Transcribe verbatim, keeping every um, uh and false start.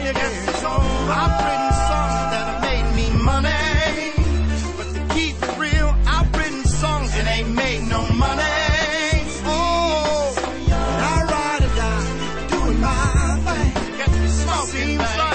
I've written songs that have made me money, but to keep it real, I've written songs that ain't made no money. Oh, I ride or die, doing my thing. Got me smoking,